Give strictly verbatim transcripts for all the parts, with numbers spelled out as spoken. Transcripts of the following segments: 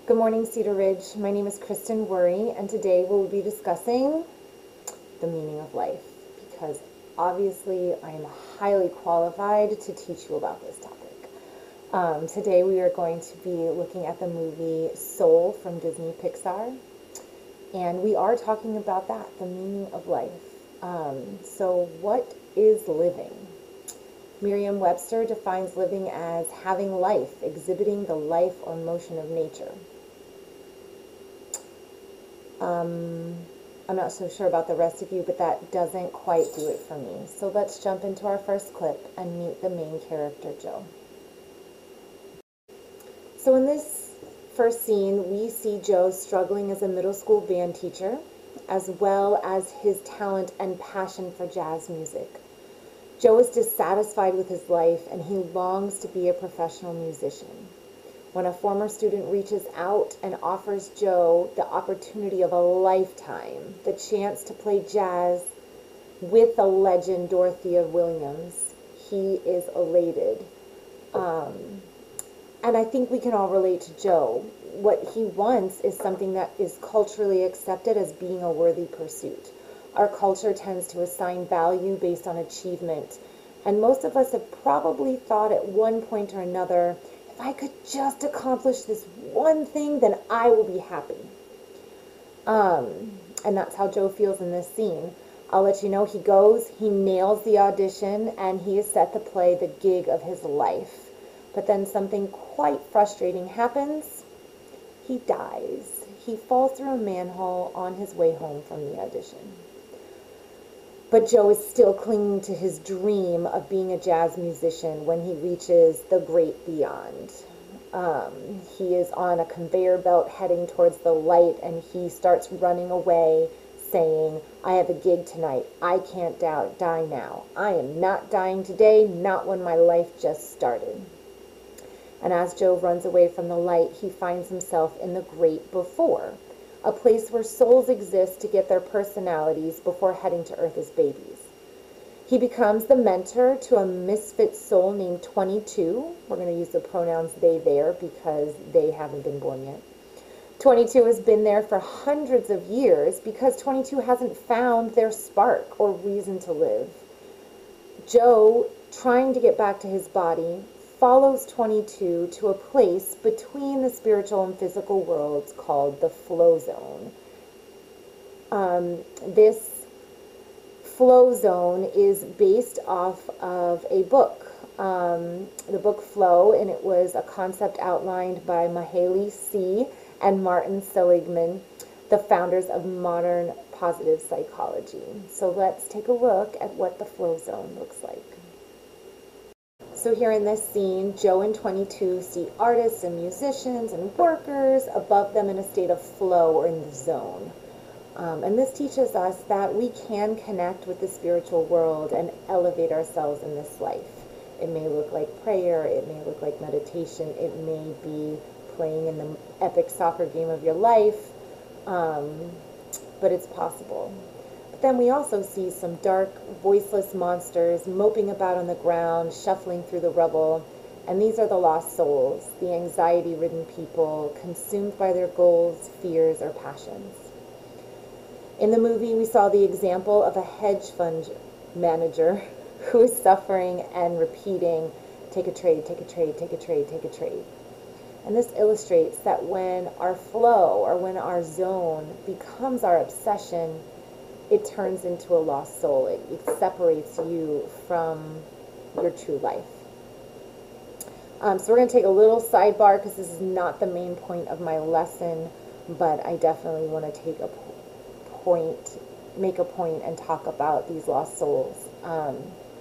Good morning, Cedar Ridge. My name is Kristen Worry, and today we'll be discussing the meaning of life, because obviously I am highly qualified to teach you about this topic. Um, today we are going to be looking at the movie Soul from Disney Pixar, and we are talking about that, the meaning of life. Um, so what is living? Merriam-Webster defines living as having life, exhibiting the life or motion of nature. Um, I'm not so sure about the rest of you, but that doesn't quite do it for me. So let's jump into our first clip and meet the main character, Joe. So in this first scene, we see Joe struggling as a middle school band teacher, as well as his talent and passion for jazz music. Joe is dissatisfied with his life, and he longs to be a professional musician. When a former student reaches out and offers Joe the opportunity of a lifetime, the chance to play jazz with the legend Dorothea Williams, he is elated. Um, and I think we can all relate to Joe. What he wants is something that is culturally accepted as being a worthy pursuit. Our culture tends to assign value based on achievement, and most of us have probably thought at one point or another, if I could just accomplish this one thing, then I will be happy. Um, and that's how Joe feels in this scene. I'll let you know, he goes, he nails the audition, and he is set to play the gig of his life. But then something quite frustrating happens. He dies. He falls through a manhole on his way home from the audition. But Joe is still clinging to his dream of being a jazz musician when he reaches the great beyond. Um, he is on a conveyor belt heading towards the light, and he starts running away saying, I have a gig tonight. I can't die now. I am not dying today, not when my life just started. And as Joe runs away from the light, he finds himself in the great before, a place where souls exist to get their personalities before heading to Earth as babies. He becomes the mentor to a misfit soul named twenty-two. We're going to use the pronouns they, there, because they haven't been born yet. twenty-two has been there for hundreds of years because twenty-two hasn't found their spark or reason to live. Joe, trying to get back to his body, follows twenty-two to a place between the spiritual and physical worlds called the flow zone. Um, this flow zone is based off of a book, um, the book Flow, and it was a concept outlined by Mihaly C. and Martin Seligman, the founders of modern positive psychology. So let's take a look at what the flow zone looks like. So here in this scene, Joe and twenty-two see artists and musicians and workers above them in a state of flow or in the zone. Um, and this teaches us that we can connect with the spiritual world and elevate ourselves in this life. It may look like prayer, it may look like meditation, it may be playing in the epic soccer game of your life, um, but it's possible. Then we also see some dark, voiceless monsters moping about on the ground, shuffling through the rubble. And these are the lost souls, the anxiety-ridden people, consumed by their goals, fears, or passions. In the movie, we saw the example of a hedge fund manager who is suffering and repeating, take a trade, take a trade, take a trade, take a trade. And this illustrates that when our flow or when our zone becomes our obsession, it turns into a lost soul. It, it separates you from your true life. Um, so we're going to take a little sidebar because this is not the main point of my lesson, but I definitely want to take a point, make a point and talk about these lost souls. Um,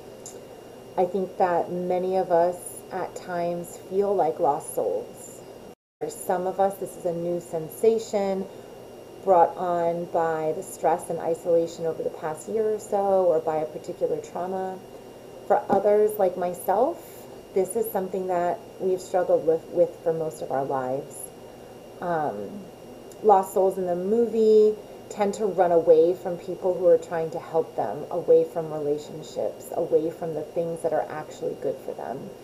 I think that many of us at times feel like lost souls. For some of us, this is a new sensation brought on by the stress and isolation over the past year or so, or by a particular trauma. For others, like myself, this is something that we've struggled with, with for most of our lives. Um, lost souls in the movie tend to run away from people who are trying to help them, away from relationships, away from the things that are actually good for them.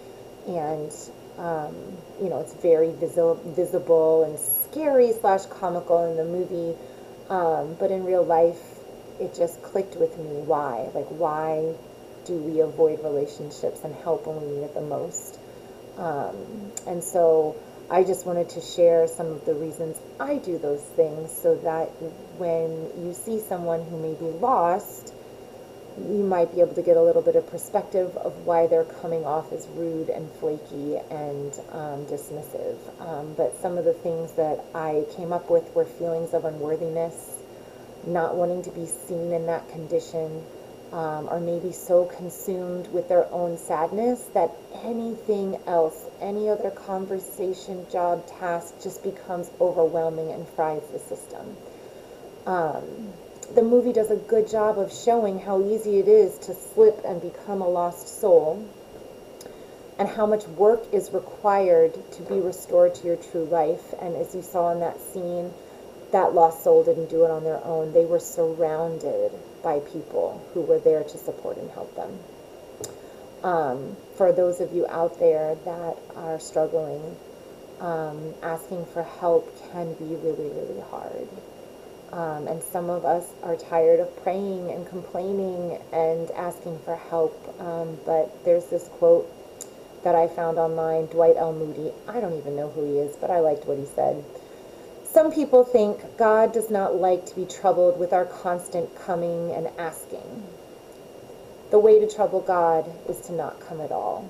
and um, you know, it's very visi- visible and scary slash comical in the movie, um, but in real life, it just clicked with me. Why? Like, why do we avoid relationships and help when we need it the most? Um, and so I just wanted to share some of the reasons I do those things, so that when you see someone who may be lost, you might be able to get a little bit of perspective of why they're coming off as rude and flaky and um, dismissive. Um, but some of the things that I came up with were feelings of unworthiness, not wanting to be seen in that condition, um, or maybe so consumed with their own sadness that anything else, any other conversation, job, task, just becomes overwhelming and fries the system. Um, the movie does a good job of showing how easy it is to slip and become a lost soul, and how much work is required to be restored to your true life. And as you saw in that scene, that lost soul didn't do it on their own. They were surrounded by people who were there to support and help them. Um, for those of you out there that are struggling, um, asking for help can be really, really hard. Um, and some of us are tired of praying and complaining and asking for help. Um, but there's this quote that I found online, Dwight L. Moody. I don't even know who he is, but I liked what he said. Some people think God does not like to be troubled with our constant coming and asking. The way to trouble God is to not come at all.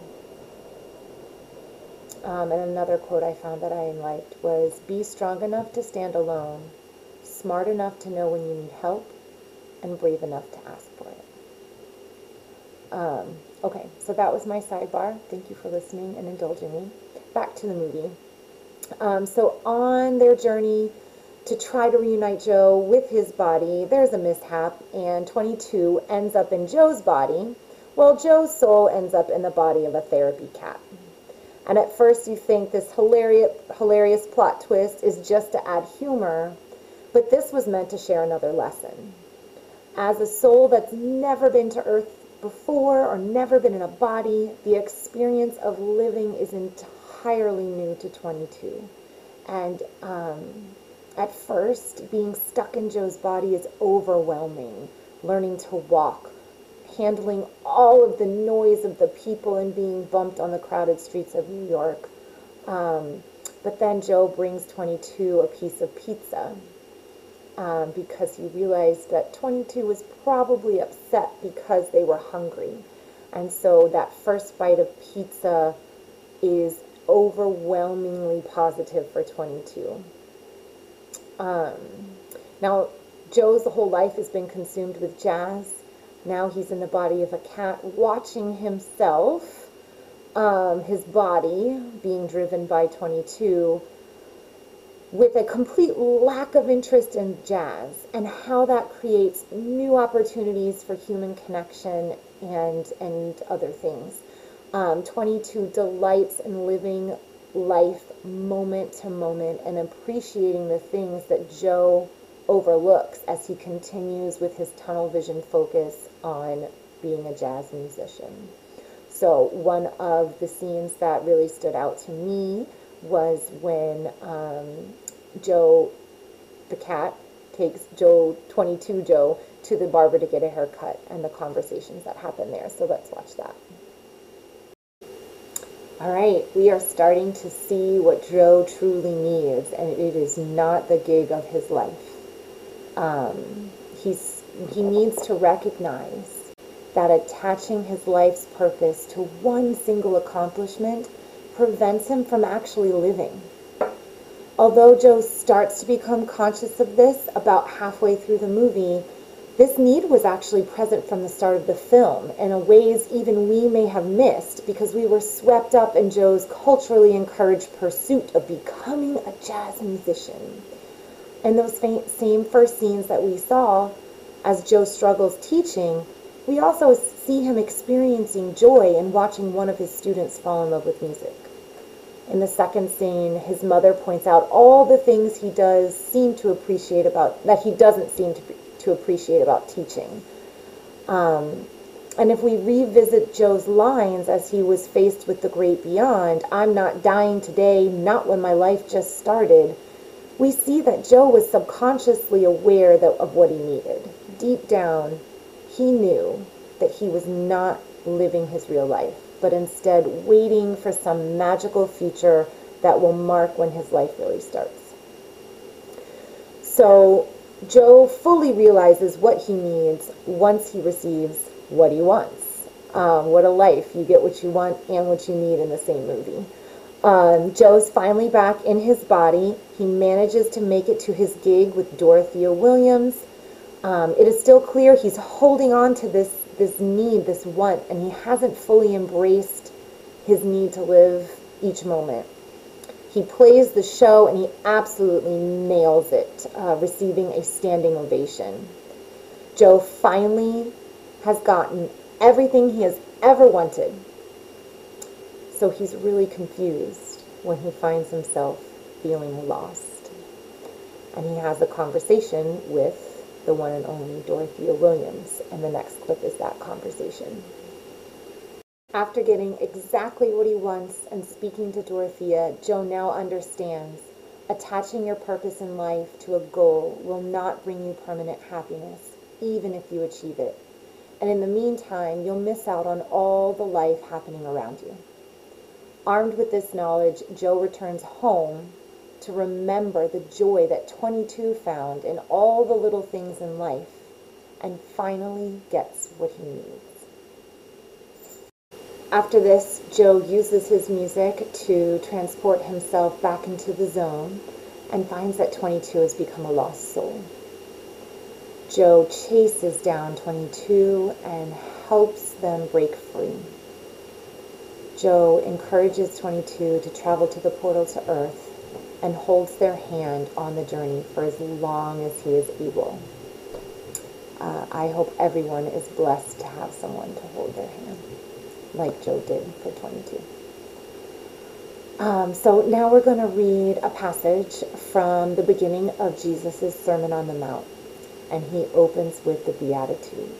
Um, and another quote I found that I liked was, be strong enough to stand alone, smart enough to know when you need help, and brave enough to ask for it. Um, okay, so that was my sidebar. Thank you for listening and indulging me. Back to the movie. Um, so on their journey to try to reunite Joe with his body, there's a mishap, and twenty-two ends up in Joe's body, while Joe's soul ends up in the body of a therapy cat. And at first you think this hilarious, hilarious plot twist is just to add humor, but this was meant to share another lesson. As a soul that's never been to Earth before or never been in a body, the experience of living is entirely new to twenty-two. And um, at first, being stuck in Joe's body is overwhelming. Learning to walk, handling all of the noise of the people and being bumped on the crowded streets of New York. Um, but then Joe brings twenty-two a piece of pizza. Um, because he realized that twenty-two was probably upset because they were hungry. And so that first bite of pizza is overwhelmingly positive for twenty-two. Um, now, Joe's whole life has been consumed with jazz. Now he's in the body of a cat, watching himself, um, his body being driven by twenty-two, with a complete lack of interest in jazz, and how that creates new opportunities for human connection and and other things. Um, twenty-two delights in living life moment to moment and appreciating the things that Joe overlooks as he continues with his tunnel vision focus on being a jazz musician. So one of the scenes that really stood out to me was when um, Joe, the cat, takes Joe, twenty-two Joe, to the barber to get a haircut, and the conversations that happen there. So let's watch that. All right, we are starting to see what Joe truly needs, and it is not the gig of his life. Um, he's he needs to recognize that attaching his life's purpose to one single accomplishment prevents him from actually living. Although Joe starts to become conscious of this about halfway through the movie, this need was actually present from the start of the film in ways even we may have missed, because we were swept up in Joe's culturally encouraged pursuit of becoming a jazz musician. In those same first scenes that we saw, as Joe struggles teaching, we also see him experiencing joy in watching one of his students fall in love with music. In the second scene, his mother points out all the things he does seem to appreciate about, that he doesn't seem to, to appreciate about teaching. Um, And if we revisit Joe's lines as he was faced with the great beyond, I'm not dying today, not when my life just started, we see that Joe was subconsciously aware that, of what he needed. Deep down, he knew that he was not living his real life, but instead waiting for some magical future that will mark when his life really starts. So Joe fully realizes what he needs once he receives what he wants. Um, what a life. You get what you want and what you need in the same movie. Um, Joe's finally back in his body. He manages to make it to his gig with Dorothea Williams. Um, it is still clear he's holding on to this, this need, this want, and he hasn't fully embraced his need to live each moment. He plays the show and he absolutely nails it, uh, receiving a standing ovation. Joe finally has gotten everything he has ever wanted. So he's really confused when he finds himself feeling lost. And he has a conversation with the one and only Dorothea Williams, and the next clip is that conversation. After getting exactly what he wants and speaking to Dorothea, Joe now understands attaching your purpose in life to a goal will not bring you permanent happiness, even if you achieve it. And in the meantime, you'll miss out on all the life happening around you. Armed with this knowledge, Joe returns home to remember the joy that twenty-two found in all the little things in life, and finally gets what he needs. After this, Joe uses his music to transport himself back into the zone and finds that twenty-two has become a lost soul. Joe chases down twenty-two and helps them break free. Joe encourages twenty-two to travel to the portal to Earth and holds their hand on the journey for as long as he is able. Uh, I hope everyone is blessed to have someone to hold their hand, like Joe did for twenty-two. Um, so now we're going to read a passage from the beginning of Jesus' Sermon on the Mount, and he opens with the Beatitudes.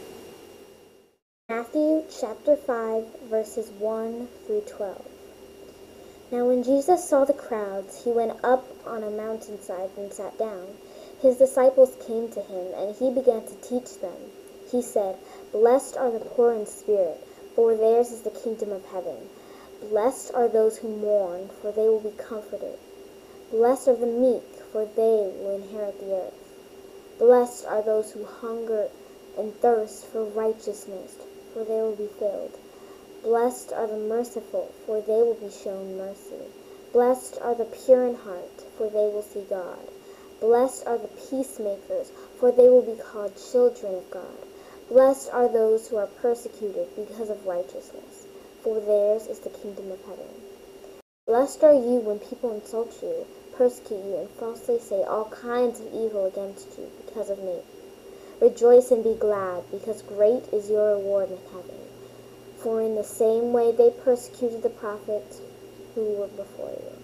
Matthew chapter five, verses one through twelve. Now when Jesus saw the crowds, he went up on a mountainside and sat down. His disciples came to him, and he began to teach them. He said, "Blessed are the poor in spirit, for theirs is the kingdom of heaven. Blessed are those who mourn, for they will be comforted. Blessed are the meek, for they will inherit the earth. Blessed are those who hunger and thirst for righteousness, for they will be filled. Blessed are the merciful, for they will be shown mercy. Blessed are the pure in heart, for they will see God. Blessed are the peacemakers, for they will be called children of God. Blessed are those who are persecuted because of righteousness, for theirs is the kingdom of heaven. Blessed are you when people insult you, persecute you, and falsely say all kinds of evil against you because of me. Rejoice and be glad, because great is your reward in heaven. For in the same way they persecuted the prophets who were before you."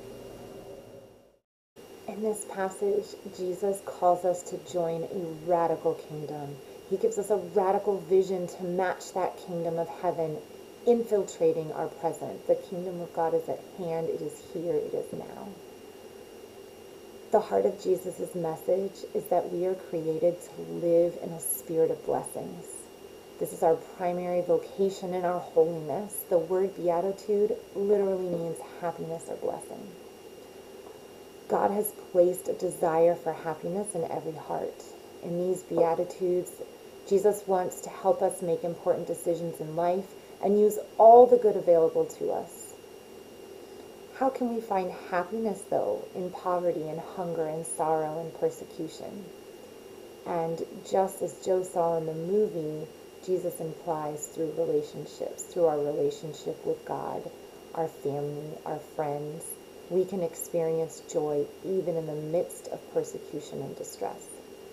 In this passage, Jesus calls us to join a radical kingdom. He gives us a radical vision to match that kingdom of heaven infiltrating our present. The kingdom of God is at hand. It is here. It is now. The heart of Jesus' message is that we are created to live in a spirit of blessings. This is our primary vocation in our holiness. The word beatitude literally means happiness or blessing. God has placed a desire for happiness in every heart. In these beatitudes, Jesus wants to help us make important decisions in life and use all the good available to us. How can we find happiness, though, in poverty and hunger and sorrow and persecution? And just as Joe saw in the movie, Jesus implies through relationships, through our relationship with God, our family, our friends, we can experience joy even in the midst of persecution and distress.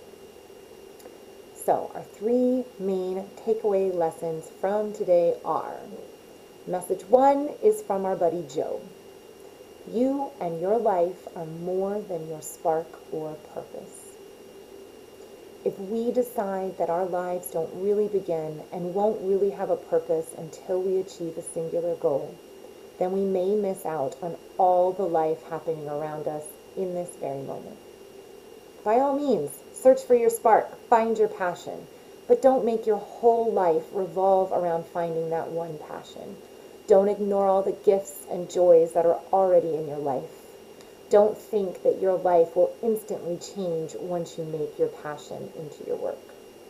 So our three main takeaway lessons from today are: message one is from our buddy Joe. You and your life are more than your spark or purpose. If we decide that our lives don't really begin and won't really have a purpose until we achieve a singular goal, then we may miss out on all the life happening around us in this very moment. By all means, search for your spark, find your passion, but don't make your whole life revolve around finding that one passion. Don't ignore all the gifts and joys that are already in your life. Don't think that your life will instantly change once you make your passion into your work.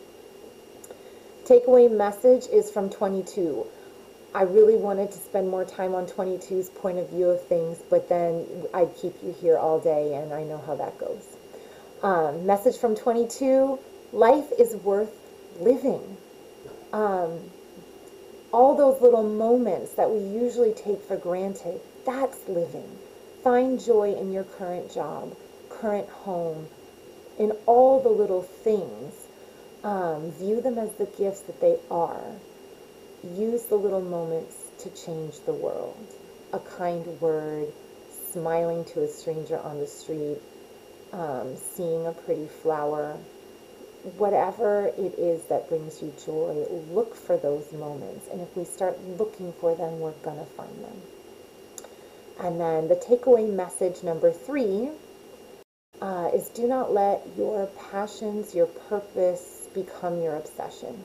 Takeaway message is from twenty-two. I really wanted to spend more time on twenty-two's point of view of things, but then I'd keep you here all day, and I know how that goes. Um, message from twenty-two, life is worth living. Um, all those little moments that we usually take for granted, that's living. Find joy in your current job, current home, in all the little things. Um, view them as the gifts that they are. Use the little moments to change the world. A kind word, smiling to a stranger on the street, um, seeing a pretty flower. Whatever it is that brings you joy, look for those moments. And if we start looking for them, we're going to find them. And then the takeaway message number three uh, is do not let your passions, your purpose become your obsession.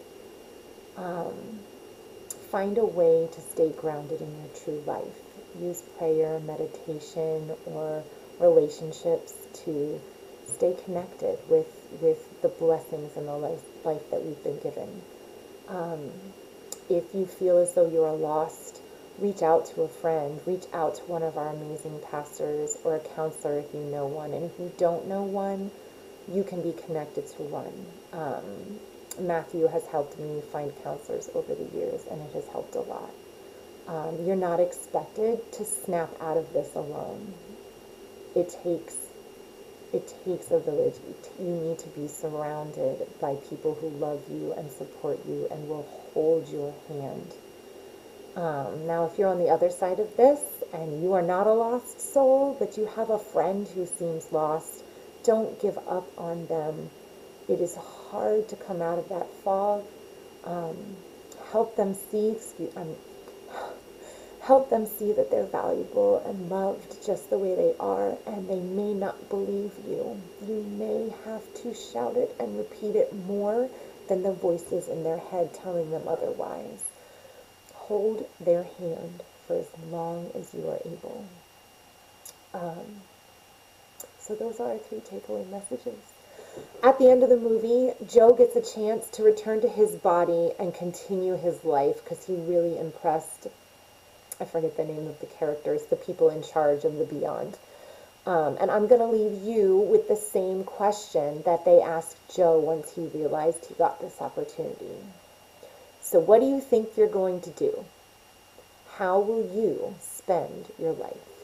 Um, find a way to stay grounded in your true life. Use prayer, meditation, or relationships to stay connected with, with the blessings in the life, life that we've been given. Um, if you feel as though you are lost, reach out to a friend, reach out to one of our amazing pastors or a counselor if you know one. And if you don't know one, you can be connected to one. Um, Matthew has helped me find counselors over the years, and it has helped a lot. Um, you're not expected to snap out of this alone. It takes, it takes a village. You need to be surrounded by people who love you and support you and will hold your hand. Um, now, if you're on the other side of this and you are not a lost soul, but you have a friend who seems lost, don't give up on them. It is hard to come out of that fog. Um, help them see, excuse, um, help them see that they're valuable and loved just the way they are, and they may not believe you. You may have to shout it and repeat it more than the voices in their head telling them otherwise. Hold their hand for as long as you are able. Um, so those are our three takeaway messages. At the end of the movie, Joe gets a chance to return to his body and continue his life because he really impressed, I forget the name of the characters, the people in charge of the Beyond. Um, and I'm going to leave you with the same question that they asked Joe once he realized he got this opportunity. So what do you think you're going to do? How will you spend your life?